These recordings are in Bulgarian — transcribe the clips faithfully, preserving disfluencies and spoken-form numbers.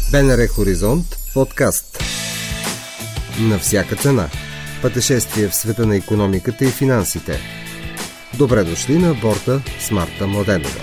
БНР Хоризонт подкаст. На всяка цена. Пътешествие в света на икономиката и финансите. Добре дошли на борда с Марта Младенова.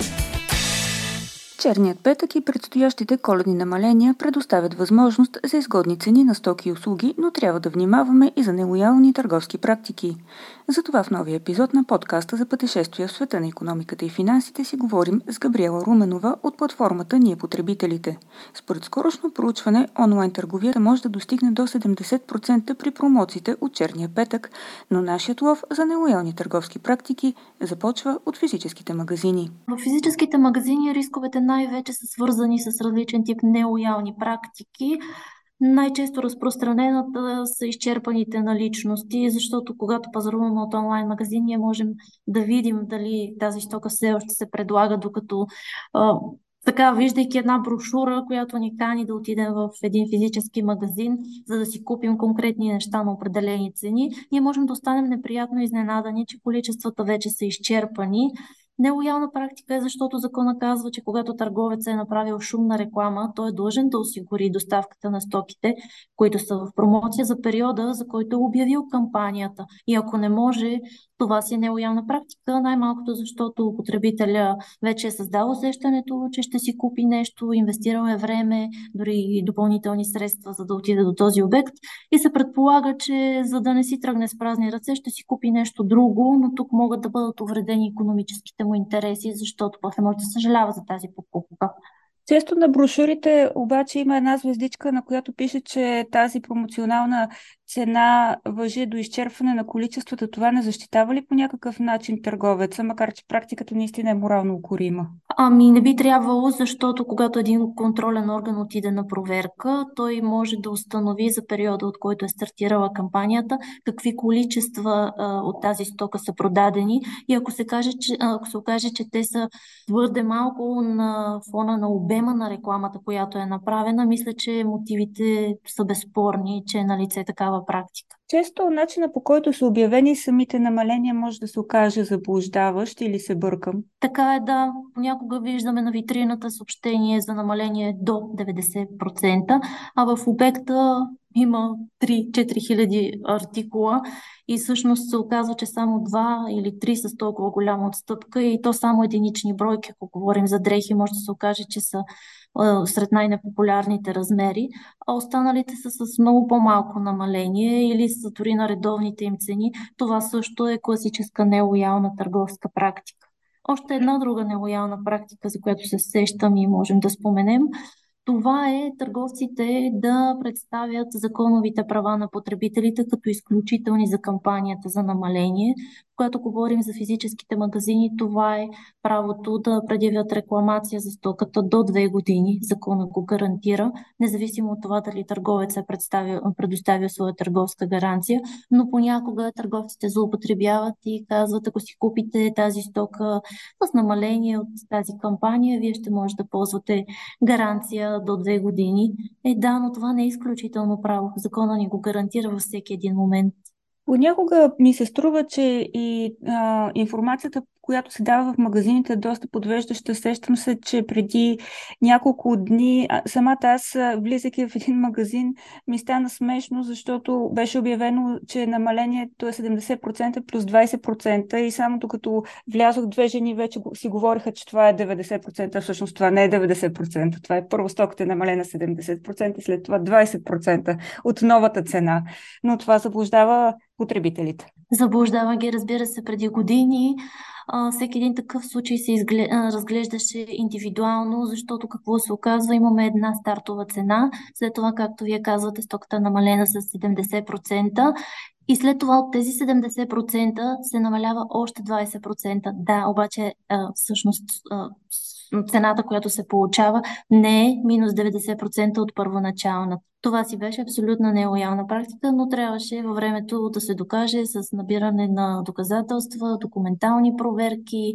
Черният петък и предстоящите коледни намаления предоставят възможност за изгодни цени на стоки и услуги, но трябва да внимаваме и за нелоялни търговски практики. Затова в новия епизод на подкаста за пътешествия в света на икономиката и финансите си говорим с Габриела Руменова от платформата Ние потребителите. Според скорошно проучване, онлайн търговията може да достигне до седемдесет процента при промоциите от черния петък, но нашият лов за нелоялни търговски практики започва от физическите магазини. В физическите магазини рисковете най-вече са свързани с различен тип нелоялни практики. Най-често разпространената са изчерпаните наличности, защото когато пазаруваме от онлайн магазин, ние можем да видим дали тази стока все още се предлага, докато а, така, виждайки една брошура, която ни кани да отидем в един физически магазин, за да си купим конкретни неща на определени цени, ние можем да останем неприятно изненадани, че количествата вече са изчерпани. Нелоялна практика е, защото закона казва, че когато търговец е направил шумна реклама, той е длъжен да осигури доставката на стоките, които са в промоция за периода, за който е обявил кампанията. И ако не може, това си е нелоялна практика, най-малкото защото потребителя вече е създал усещането, че ще си купи нещо, инвестирал е време, дори и допълнителни средства, за да отиде до този обект и се предполага, че за да не си тръгне с празни ръце, ще си купи нещо друго, но тук могат да бъдат увредени икономическите му интереси, защото после може да съжалява за тази покупка. Често на брошурите обаче има една звездичка, на която пише, че тази промоционална цена важи до изчерпване на количествата. Това не защитава ли по някакъв начин търговеца, макар че практиката наистина е морално укорима? Ами не би трябвало, защото когато един контролен орган отиде на проверка, той може да установи за периода, от който е стартирала кампанията, какви количества а, от тази стока са продадени и ако се каже, че, ако се окаже, че те са твърде малко на фона на обема на рекламата, която е направена, мисля, че мотивите са безспорни, че е налице такава практика. Често начина, по който са обявени самите намаления, може да се окаже заблуждаващ или се бъркам. Така е, да. Понякога виждаме на витрината съобщение за намаление до деветдесет процента, а в обекта има три-четири хиляди артикула и всъщност се оказва, че само два или три са с толкова голяма отстъпка и то само единични бройки, ако говорим за дрехи, може да се окаже, че са сред най-непопулярните размери, а останалите са с много по-малко намаление или са дори на редовните им цени. Това също е класическа нелоялна търговска практика. Още една друга нелоялна практика, за която се сещам и можем да споменем, това е търговците да представят законовите права на потребителите като изключителни за кампанията за намаление. Когато говорим за физическите магазини, това е правото да предявят рекламация за стоката до две години. Законът го гарантира, независимо от това дали търговец е предоставил своя търговска гаранция, но понякога търговците злоупотребяват и казват, ако си купите тази стока с намаление от тази кампания, вие ще може да ползвате гаранция до две години. Е, да, но това не е изключително право. Закона ни го гарантира във всеки един момент. Понякога ми се струва, че и а, информацията, която се дава в магазините, е доста подвеждаща. Сещам се, че преди няколко дни а, самата аз, влизайки в един магазин, ми стана смешно, защото беше обявено, че намалението е седемдесет процента плюс двадесет процента и само докато влязох, две жени вече си говориха, че това е деветдесет процента. Всъщност това не е деветдесет процента. Това е първо стоката е намалена седемдесет процента, след това двадесет процента от новата цена. Но това заблуждава потребителите. Заблуждава ги, разбира се, преди години. А, всеки един такъв случай се изглед... разглеждаше индивидуално, защото какво се оказва, имаме една стартова цена, след това, както вие казвате, стоката е намалена с седемдесет процента и след това от тези седемдесет процента се намалява още двадесет процента. Да, обаче а, всъщност а, цената, която се получава, не е минус деветдесет процента от първоначалната. Това си беше абсолютно нелоялна практика, но трябваше във времето да се докаже с набиране на доказателства, документални проверки,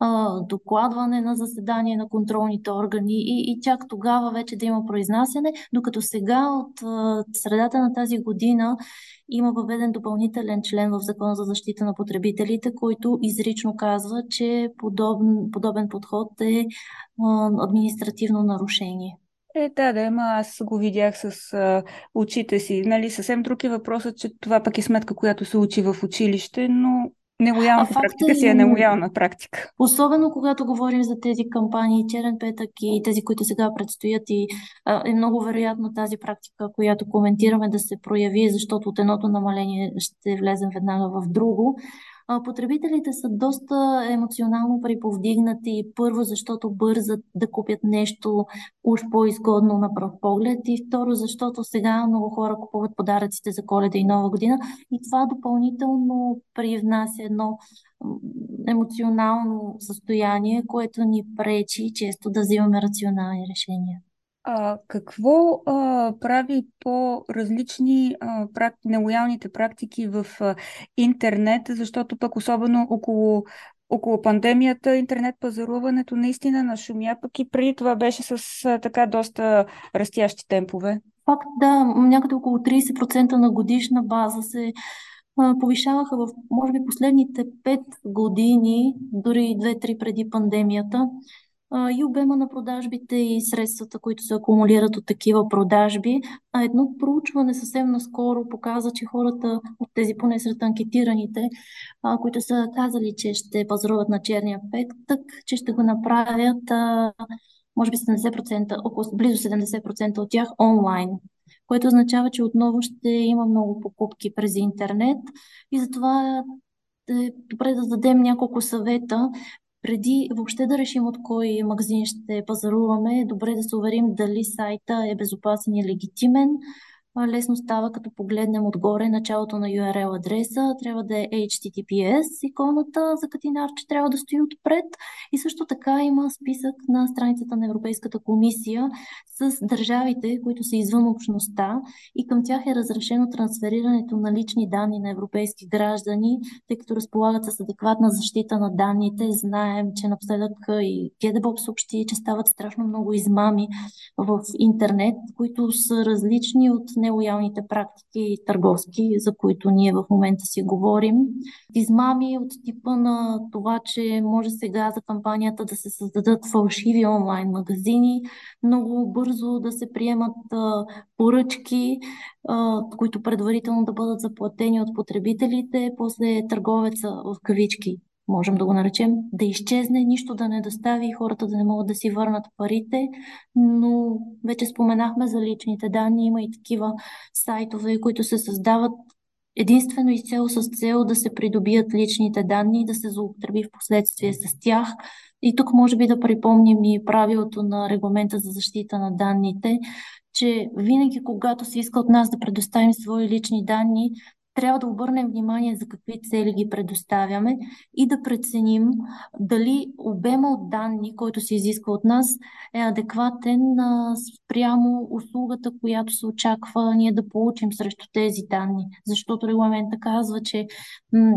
докладване на заседание на контролните органи и, и чак тогава вече да има произнасяне, докато сега от средата на тази година има въведен допълнителен член в Закона за защита на потребителите, който изрично казва, че подобен, подобен подход е административно нарушение. Е, да, да, ама аз го видях с а, очите си. Нали, съвсем друг е въпросът, че това пък е сметка, която се учи в училище, но А нелоялната факт практика е, си е нелоялна практика. особено когато говорим за тези кампании Черен петък и тези, които сега предстоят и а, е много вероятно тази практика, която коментираме да се прояви, защото от едното намаление ще влезем веднага в друго. А, потребителите са доста емоционално приповдигнати. Първо, защото бързат да купят нещо уж по-изгодно на пръв поглед, и второ, защото сега много хора купуват подаръците за Коледа и Нова година и това допълнително привнася едно м, емоционално състояние, което ни пречи често да взимаме рационални решения. А, какво а, прави по-различни а, прак... нелоялните практики в а, интернет, защото пък особено около, около пандемията, интернет пазаруването наистина нашумя, пък и преди това беше с а, така доста растящи темпове. Факт, да, някъде около трийсет процента на годишна база се а, повишаваха в, може би, последните пет години, дори две-три преди пандемията. А, и обема на продажбите и средствата, които се акумулират от такива продажби. А едно проучване съвсем наскоро показа, че хората от тези, поне сред анкетираните, а, които са казали, че ще пазаруват на черния петък, че ще го направят а, може би седемдесет процента, около близо седемдесет процента от тях онлайн, което означава, че отново ще има много покупки през интернет и затова е добре да дадем няколко съвета. Преди въобще да решим от кой магазин ще пазаруваме, е добре да се уверим дали сайта е безопасен и легитимен. А, Лесно става, като погледнем отгоре началото на ю ар ел адреса. Трябва да е ейч ти ти пи ес, иконата за катинарче трябва да стои отпред. И също така има списък на страницата на Европейската комисия с държавите, които са извън общността, и към тях е разрешено трансферирането на лични данни на европейски граждани, тъй като разполагат с адекватна защита на данните. Знаем, че напоследък и ГДБОП съобщи, че стават страшно много измами в интернет, които са различни от нелоялните практики търговски, за които ние в момента си говорим. Измами от типа на това, че може сега за кампанията да се създадат фалшиви онлайн магазини, много бързо да се приемат а, поръчки, а, които предварително да бъдат заплатени от потребителите, после търговеца в кавички, можем да го наречем, да изчезне, нищо да не достави и хората да не могат да си върнат парите. Но вече споменахме за личните данни. Има и такива сайтове, които се създават единствено и цяло с цел да се придобият личните данни и да се злоупотреби в последствие с тях. И тук може би да припомним и правилото на регламента за защита на данните, че винаги, когато се иска от нас да предоставим свои лични данни, трябва да обърнем внимание за какви цели ги предоставяме и да преценим дали обема от данни, който се изисква от нас, е адекватен а, спрямо услугата, която се очаква ние да получим срещу тези данни. Защото регламента казва, че м-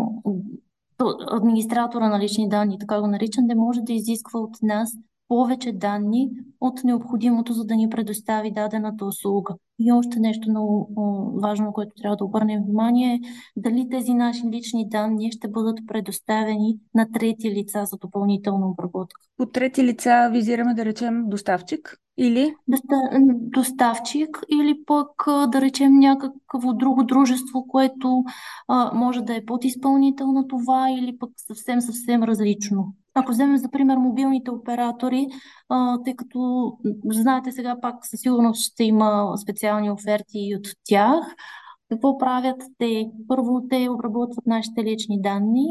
то- администратора на лични данни, така го наричам, не може да изисква от нас повече данни от необходимото, за да ни предостави дадената услуга. И още нещо много м, важно, на което трябва да обърнем внимание, е дали тези наши лични данни ще бъдат предоставени на трети лица за допълнителна обработка. По трети лица визираме да речем доставчик или Доста- доставчик или пък а, да речем някакво друго дружество, което а, може да е подизпълнител на това или пък съвсем съвсем различно. Ако вземем за пример мобилните оператори, а, тъй като знаете сега пак със сигурност ще има специални оферти и от тях, какво правят те? Първо те обработват нашите лични данни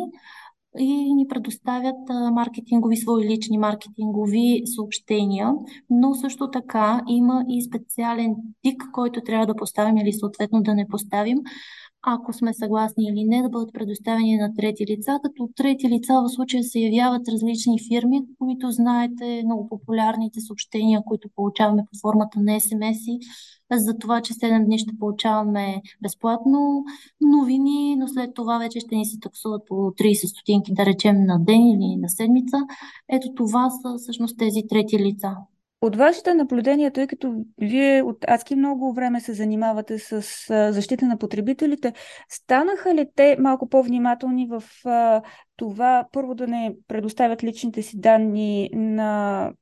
и ни предоставят а, маркетингови, свои лични маркетингови съобщения, но също така има и специален тик, който трябва да поставим или съответно да не поставим, ако сме съгласни или не, да бъдат предоставени на трети лица, като трети лица в случая се явяват различни фирми, които знаете, много популярните съобщения, които получаваме под формата на ес ем ес-и, за това, че седем дни ще получаваме безплатно новини, но след това вече ще ни се таксуват по трийсет стотинки, да речем, на ден или на седмица. Ето това са всъщност тези трети лица. от вашите наблюдения, тъй като вие от адски много време се занимавате с а, защита на потребителите, станаха ли те малко по-внимателни в а, това, първо да не предоставят личните си данни на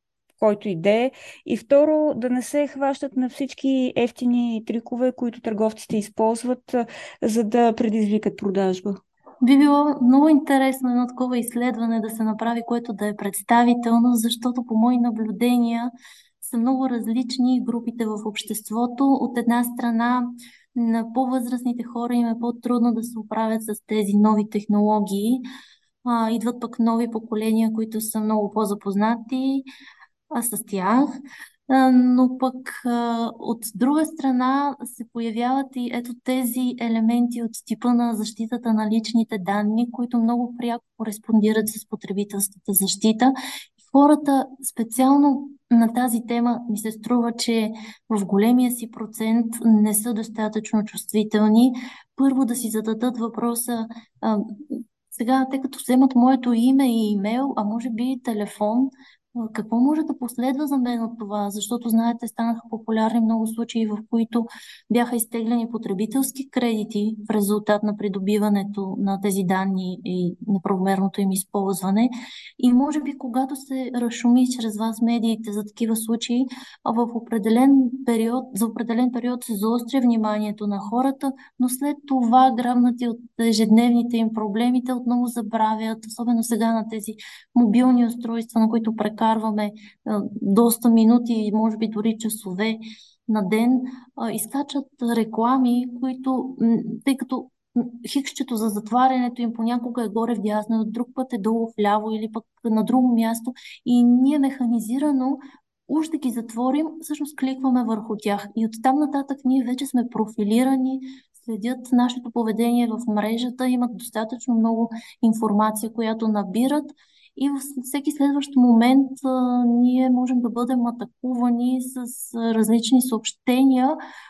който иде. И второ, да не се хващат на всички ефтини трикове, които търговците използват, за да предизвикат продажба. Би било много интересно едно такова изследване да се направи, което да е представително, защото по мои наблюдения са много различни групите в обществото. От една страна, на по-възрастните хора им е по-трудно да се оправят с тези нови технологии. А, идват пък нови поколения, които са много по-запознати а, с тях. А, но пък а, от друга страна се появяват и ето тези елементи от типа на защитата на личните данни, които много пряко кореспондират с потребителската защита. Хората специално на тази тема ми се струва, че в големия си процент не са достатъчно чувствителни. Първо да си зададат въпроса, а, сега те като вземат моето име и имейл, а може би и телефон, какво може да последва за мен от това? Защото, знаете, станаха популярни много случаи, в които бяха изтеглени потребителски кредити в резултат на придобиването на тези данни и неправомерното им използване. И може би, когато се разшуми чрез вас медиите за такива случаи, в определен период, за определен период се заостря вниманието на хората, но след това, грабнати от ежедневните им проблемите, отново забравят, особено сега на тези мобилни устройства, на които прекарват Карваме а, доста минути, може би дори часове на ден, а, изкачат реклами, които, м, тъй като м, хиксчето за затварянето им понякога е горе вдясно, друг път е долу вляво или пък на друго място и ние механизирано, уж да ги затворим, всъщност кликваме върху тях. И оттам нататък ние вече сме профилирани, следят нашето поведение в мрежата, имат достатъчно много информация, която набират. И във всеки следващ момент а, ние можем да бъдем атакувани с а, различни съобщения,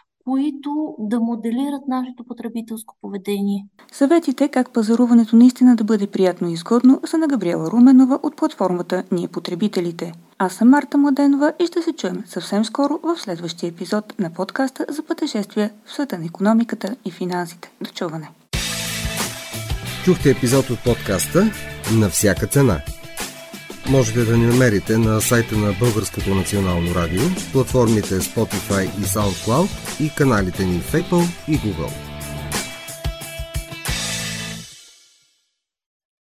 които да моделират нашето потребителско поведение. Съветите как пазаруването наистина да бъде приятно и изгодно са на Габриела Руменова от платформата Ние потребителите. Аз съм Марта Младенова и ще се чуем съвсем скоро в следващия епизод на подкаста за пътешествия в света на икономиката и финансите. До чуване! Чухте епизод от подкаста На всяка цена. Можете да ни намерите на сайта на Българското национално радио, платформите Spotify и SoundCloud и каналите ни в Apple и Google.